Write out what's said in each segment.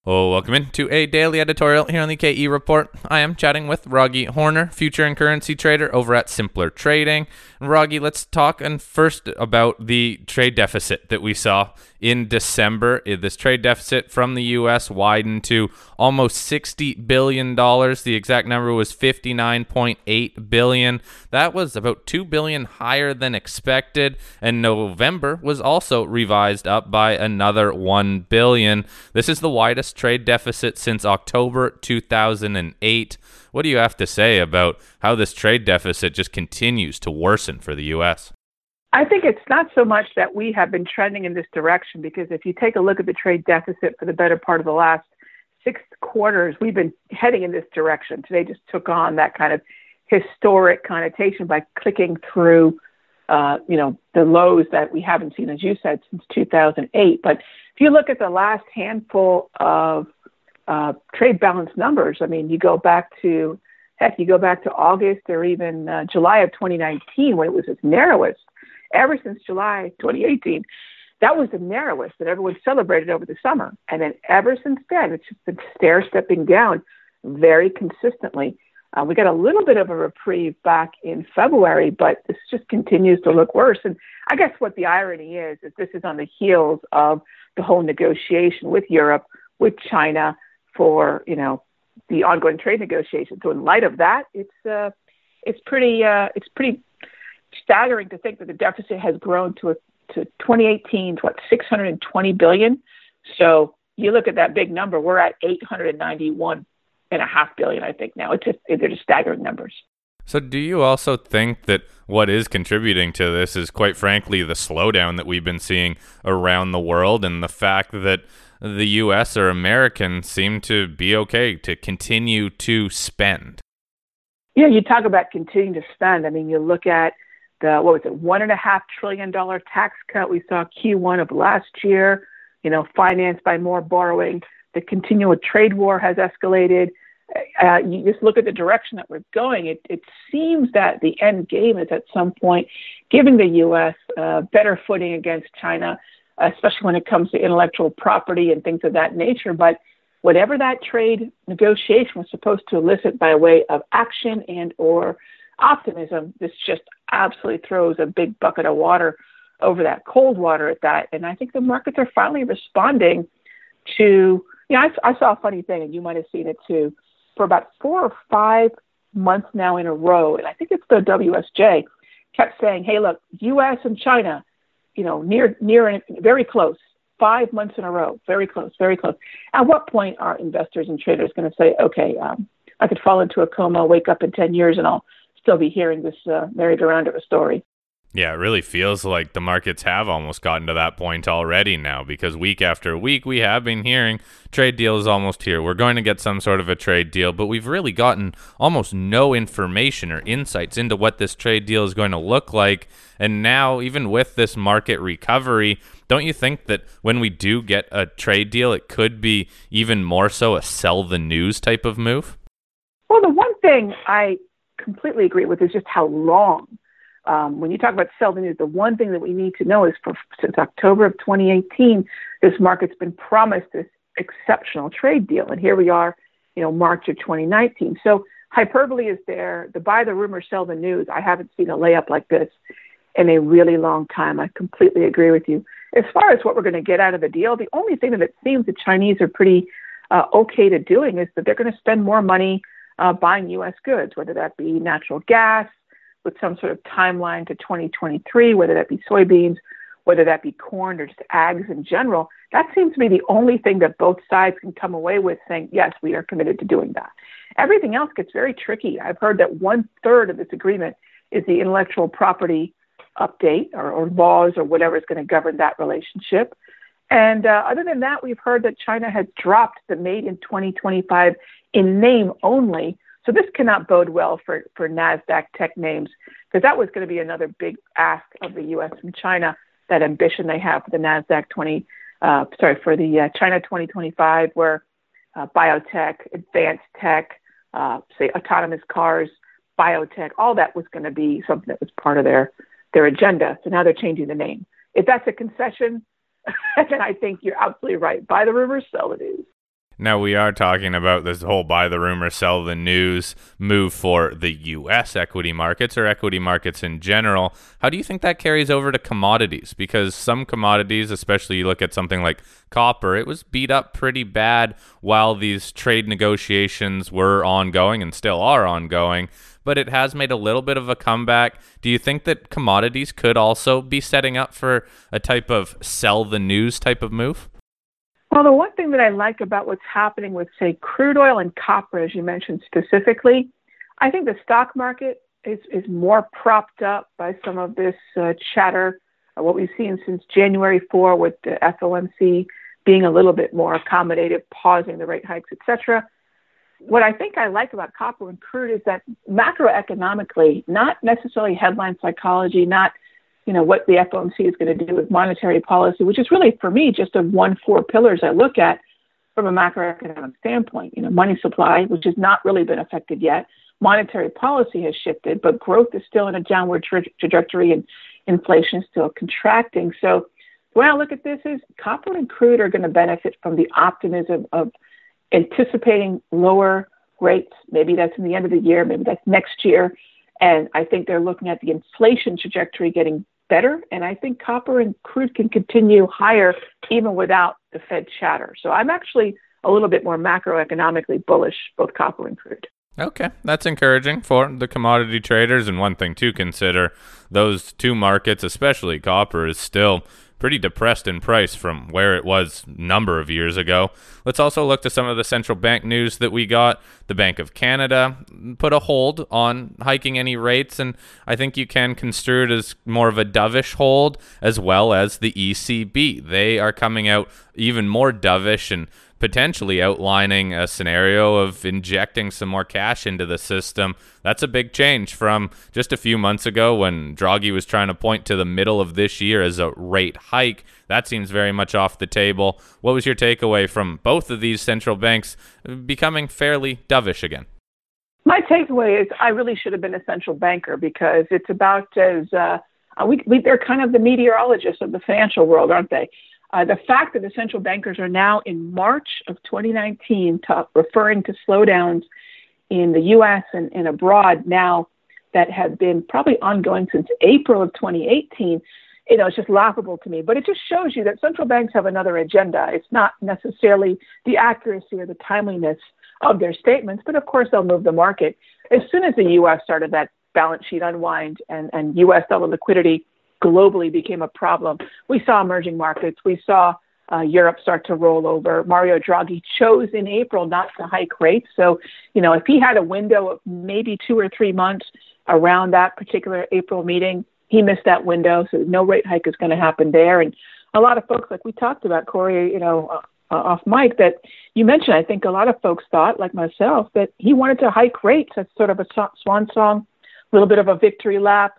Oh, welcome into a daily editorial here on the KE Report. I am chatting with Wroggy Horner, future and currency trader over at Simpler Trading. Wroggy, let's talk first about the trade deficit that we saw in December. This trade deficit from the U.S. widened to almost $60 billion. The exact number was $59.8 billion. That was about $2 billion higher than expected, and November was also revised up by another $1 billion. This is the widest trade deficit since October 2008. What do you have to say about how this trade deficit just continues to worsen for the U.S.? I think it's not so much that we have been trending in this direction, because if you take a look at the trade deficit for the better part of the last 6 quarters, we've been heading in this direction. Today just took on that kind of historic connotation by clicking through, the lows that we haven't seen, as you said, since 2008. But if you look at the last handful of trade balance numbers, I mean, you go back to August or even July of 2019, when it was its narrowest. Ever since July 2018, that was the narrowest that everyone celebrated over the summer. And then ever since then, it's just been stair-stepping down very consistently. We got a little bit of a reprieve back in February, but this just continues to look worse. And I guess what the irony is this is on the heels of the whole negotiation with Europe, with China for, the ongoing trade negotiations. So in light of that, it's pretty staggering to think that the deficit has grown to 2018 to $620 billion. So you look at that big number, we're at $891.5 billion, I think now. They're just staggering numbers. So do you also think that what is contributing to this is, quite frankly, the slowdown that we've been seeing around the world, and the fact that the U.S. or Americans seem to be okay to continue to spend? Yeah, you talk about continuing to spend. I mean, you look at the, $1.5 trillion tax cut we saw Q1 of last year, financed by more borrowing. The continual trade war has escalated. You just look at the direction that we're going. It seems that the end game is at some point giving the U.S. Better footing against China, especially when it comes to intellectual property and things of that nature. But whatever that trade negotiation was supposed to elicit by way of action and or optimism, this just absolutely throws a big bucket of water over that cold water at that. And I think the markets are finally responding to, I saw a funny thing, and you might have seen it too, for about 4 or 5 months now in a row, and I think it's the WSJ, kept saying, hey, look, U.S. and China, near and very close, 5 months in a row, very close, very close. At what point are investors and traders going to say, okay, I could fall into a coma, wake up in 10 years, and I'll still be hearing this merry-go-round of a story? Yeah, it really feels like the markets have almost gotten to that point already now, because week after week we have been hearing trade deal is almost here. We're going to get some sort of a trade deal, but we've really gotten almost no information or insights into what this trade deal is going to look like. And now, even with this market recovery, don't you think that when we do get a trade deal, it could be even more so a sell the news type of move? Well, the one thing I completely agree with is just how long. When you talk about sell the news, the one thing that we need to know is since October of 2018, this market's been promised this exceptional trade deal. And here we are, March of 2019. So hyperbole is there. The buy the rumor, sell the news. I haven't seen a layup like this in a really long time. I completely agree with you. As far as what we're going to get out of the deal, the only thing that it seems the Chinese are pretty okay to doing is that they're going to spend more money buying U.S. goods, whether that be natural gas, with some sort of timeline to 2023, whether that be soybeans, whether that be corn or just ags in general. That seems to be the only thing that both sides can come away with saying, yes, we are committed to doing that. Everything else gets very tricky. I've heard that 1/3 of this agreement is the intellectual property update or laws or whatever is going to govern that relationship. And other than that, we've heard that China has dropped the made in 2025 in name only. So this cannot bode well for NASDAQ tech names, because that was going to be another big ask of the U.S. and China, that ambition they have for the NASDAQ China 2025, where biotech, advanced tech, say autonomous cars, biotech, all that was going to be something that was part of their agenda. So now they're changing the name. If that's a concession, then I think you're absolutely right. Buy the rumors, sell the news. Now, we are talking about this whole buy the rumor, sell the news move for the U.S. equity markets or equity markets in general. How do you think that carries over to commodities? Because some commodities, especially you look at something like copper, it was beat up pretty bad while these trade negotiations were ongoing and still are ongoing, but it has made a little bit of a comeback. Do you think that commodities could also be setting up for a type of sell the news type of move? Well, the one thing that I like about what's happening with, say, crude oil and copper, as you mentioned specifically, I think the stock market is more propped up by some of this chatter, what we've seen since January 4 with the FOMC being a little bit more accommodative, pausing the rate hikes, etc. What I think I like about copper and crude is that macroeconomically, not necessarily headline psychology, not what the FOMC is going to do with monetary policy, which is really, for me, just of four pillars I look at from a macroeconomic standpoint. Money supply, which has not really been affected yet. Monetary policy has shifted, but growth is still in a downward trajectory and inflation is still contracting. So the way I look at this is copper and crude are going to benefit from the optimism of anticipating lower rates. Maybe that's in the end of the year, maybe that's next year. And I think they're looking at the inflation trajectory getting better. And I think copper and crude can continue higher even without the Fed chatter. So I'm actually a little bit more macroeconomically bullish, both copper and crude. Okay, that's encouraging for the commodity traders. And one thing to consider, those two markets, especially copper, is still pretty depressed in price from where it was a number of years ago. Let's also look to some of the central bank news that we got. The Bank of Canada put a hold on hiking any rates, and I think you can construe it as more of a dovish hold, as well as the ECB. They are coming out even more dovish and potentially outlining a scenario of injecting some more cash into the system. That's a big change from just a few months ago when Draghi was trying to point to the middle of this year as a rate hike. That seems very much off the table. What was your takeaway from both of these central banks becoming fairly dovish again? My takeaway is I really should have been a central banker, because it's about as they're kind of the meteorologists of the financial world, aren't they? The fact that the central bankers are now in March of 2019 referring to slowdowns in the U.S. and abroad now that have been probably ongoing since April of 2018, it's just laughable to me. But it just shows you that central banks have another agenda. It's not necessarily the accuracy or the timeliness of their statements, but of course they'll move the market. As soon as the U.S. started that balance sheet unwind and U.S. dollar liquidity globally became a problem, we saw emerging markets. We saw Europe start to roll over. Mario Draghi chose in April not to hike rates. So, if he had a window of maybe 2 or 3 months around that particular April meeting, he missed that window. So no rate hike is going to happen there. And a lot of folks, like we talked about, Corey, off mic, that you mentioned, I think a lot of folks thought, like myself, that he wanted to hike rates. That's sort of a swan song, a little bit of a victory lap,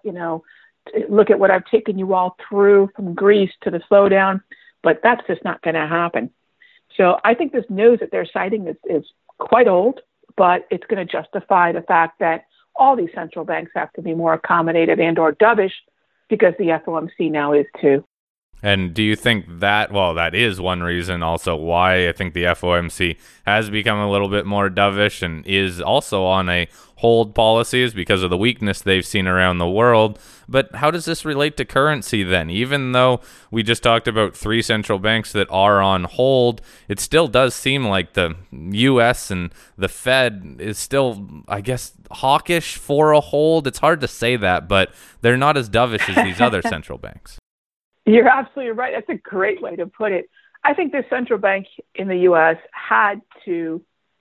look at what I've taken you all through from Greece to the slowdown, but that's just not going to happen. So I think this news that they're citing is quite old, but it's going to justify the fact that all these central banks have to be more accommodative and or dovish, because the FOMC now is too. And do you think that is one reason also why I think the FOMC has become a little bit more dovish and is also on a hold policy, is because of the weakness they've seen around the world? But how does this relate to currency then? Even though we just talked about 3 central banks that are on hold, it still does seem like the U.S. and the Fed is still, I guess, hawkish for a hold. It's hard to say that, but they're not as dovish as these other central banks. You're absolutely right. That's a great way to put it. I think the central bank in the U.S. had to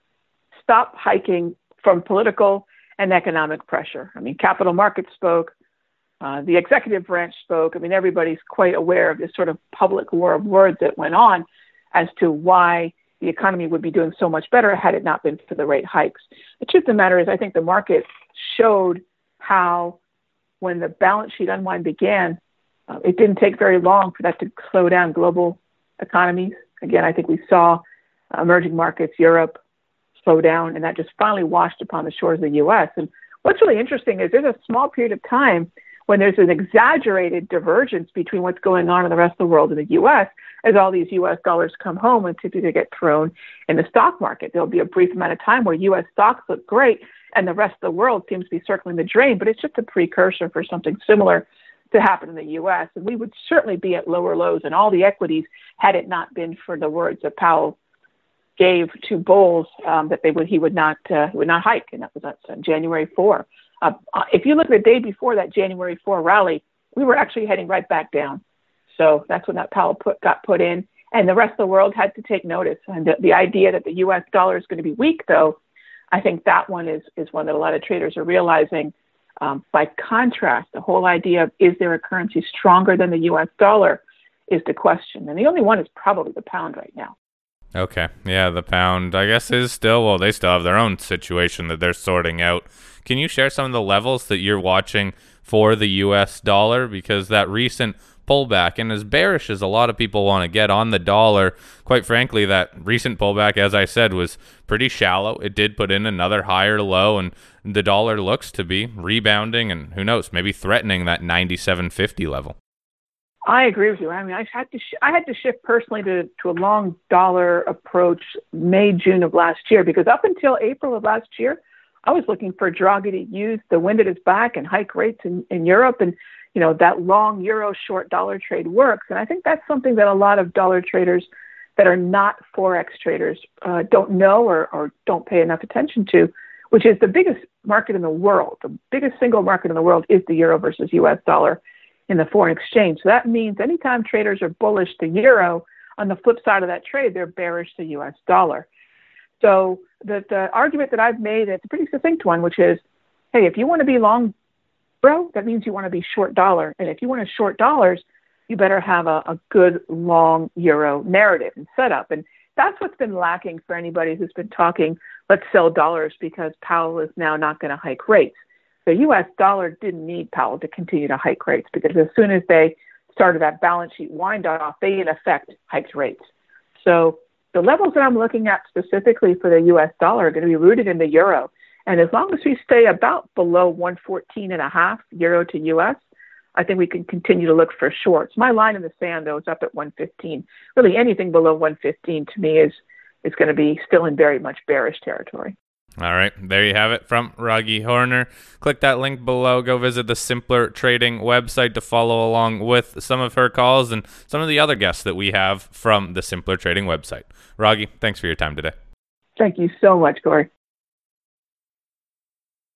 stop hiking from political and economic pressure. I mean, capital markets spoke, the executive branch spoke. I mean, everybody's quite aware of this sort of public war of words that went on as to why the economy would be doing so much better had it not been for the rate hikes. The truth of the matter is, I think the market showed how, when the balance sheet unwind began, it didn't take very long for that to slow down global economies. Again, I think we saw emerging markets, Europe, slow down, and that just finally washed upon the shores of the U.S. And what's really interesting is there's a small period of time when there's an exaggerated divergence between what's going on in the rest of the world and the U.S., as all these U.S. dollars come home and typically get thrown in the stock market. There'll be a brief amount of time where U.S. stocks look great and the rest of the world seems to be circling the drain, but it's just a precursor for something similar to happen in the U.S. And we would certainly be at lower lows in all the equities had it not been for the words that Powell gave to Bowles that he would not hike, and that's on January 4. If you look at the day before that January 4 rally, we were actually heading right back down. So that's when that Powell got put in, and the rest of the world had to take notice. And the idea that the U.S. dollar is going to be weak, though, I think that one is one that a lot of traders are realizing. By contrast, the whole idea of is there a currency stronger than the U.S. dollar is the question. And the only one is probably the pound right now. Okay. Yeah, the pound, I guess, is still, well, they still have their own situation that they're sorting out. Can you share some of the levels that you're watching for the U.S. dollar? Because that recent pullback, and as bearish as a lot of people want to get on the dollar, quite frankly, that recent pullback, as I said, was pretty shallow. It did put in another higher low, and the dollar looks to be rebounding and who knows, maybe threatening that 97.50 level. I agree with you. I mean, I had to shift personally to a long dollar approach May, June of last year, because up until April of last year, I was looking for Draghi to use the wind at his back and hike rates in Europe. And, you know, that long euro short dollar trade works. And I think that's something that a lot of dollar traders that are not Forex traders don't know or don't pay enough attention to, which is the biggest market in the world. The biggest single market in the world is the euro versus U.S. dollar in the foreign exchange. So that means anytime traders are bullish the euro, on the flip side of that trade, they're bearish the U.S. dollar. So the argument that I've made, it's a pretty succinct one, which is, hey, if you want to be long euro, that means you want to be short dollar. And if you want to short dollars, you better have a good long euro narrative and setup. And that's what's been lacking for anybody who's been talking, let's sell dollars because Powell is now not going to hike rates. The U.S. dollar didn't need Powell to continue to hike rates because as soon as they started that balance sheet wind off, they in effect hiked rates. So the levels that I'm looking at specifically for the U.S. dollar are going to be rooted in the euro. And as long as we stay about below 114.5 euro to U.S., I think we can continue to look for shorts. My line in the sand, though, is up at 115. Really anything below 115 to me is going to be still in very much bearish territory. All right, there you have it from Raghee Horner. Click that link below. Go visit the Simpler Trading website to follow along with some of her calls and some of the other guests that we have from the Simpler Trading website. Raghee, thanks for your time today. Thank you so much, Corey.